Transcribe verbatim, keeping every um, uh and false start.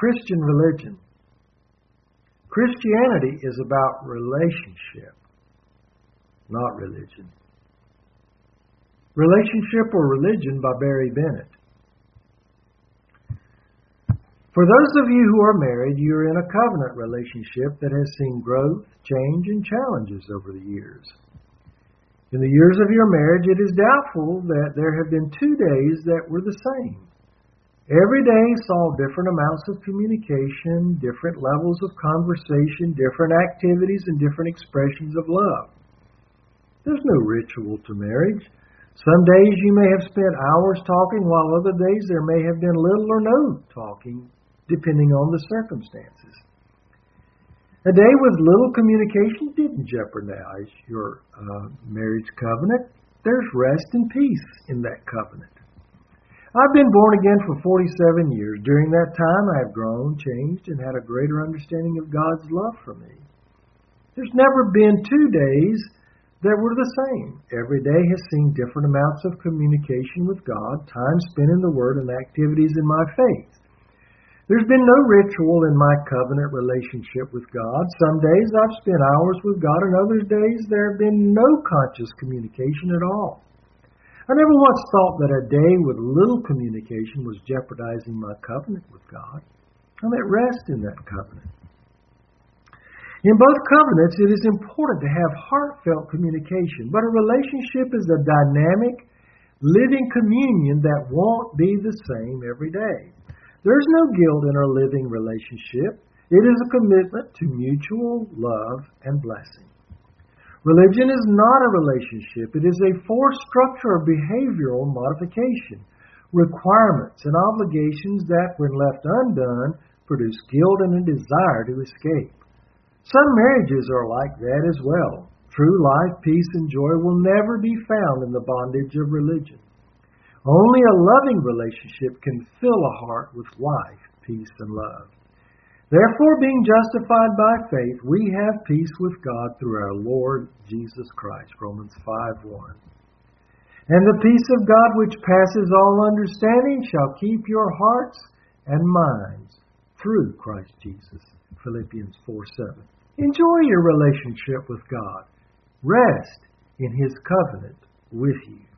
Christian religion. Christianity is about relationship, not religion. Relationship or Religion by Barry Bennett. For those of you who are married, you are in a covenant relationship that has seen growth, change, and challenges over the years. In the years of your marriage, it is doubtful that there have been two days that were the same. Every day saw different amounts of communication, different levels of conversation, different activities, and different expressions of love. There's no ritual to marriage. Some days you may have spent hours talking, while other days there may have been little or no talking, depending on the circumstances. A day with little communication didn't jeopardize your uh, marriage covenant. There's rest and peace in that covenant. I've been born again for forty-seven years. During that time, I have grown, changed, and had a greater understanding of God's love for me. There's never been two days that were the same. Every day has seen different amounts of communication with God, time spent in the Word, and activities in my faith. There's been no ritual in my covenant relationship with God. Some days I've spent hours with God, and other days there have been no conscious communication at all. I never once thought that a day with little communication was jeopardizing my covenant with God. I'm at rest in that covenant. In both covenants, it is important to have heartfelt communication, but a relationship is a dynamic, living communion that won't be the same every day. There's no guilt in our living relationship. It is a commitment to mutual love and blessing. Religion is not a relationship. It is a forced structure of behavioral modification, requirements, and obligations that, when left undone, produce guilt and a desire to escape. Some marriages are like that as well. True life, peace, and joy will never be found in the bondage of religion. Only a loving relationship can fill a heart with life, peace, and love. Therefore, being justified by faith, we have peace with God through our Lord Jesus Christ. Romans five one. And the peace of God which passes all understanding shall keep your hearts and minds through Christ Jesus. Philippians four seven. Enjoy your relationship with God. Rest in His covenant with you.